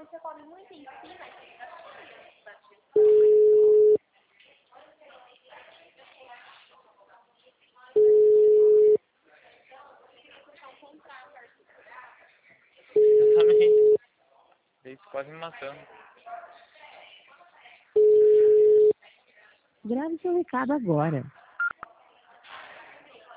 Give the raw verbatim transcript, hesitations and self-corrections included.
você come muito em cima, Exatamente. Eles quase me matando. Grave seu recado agora.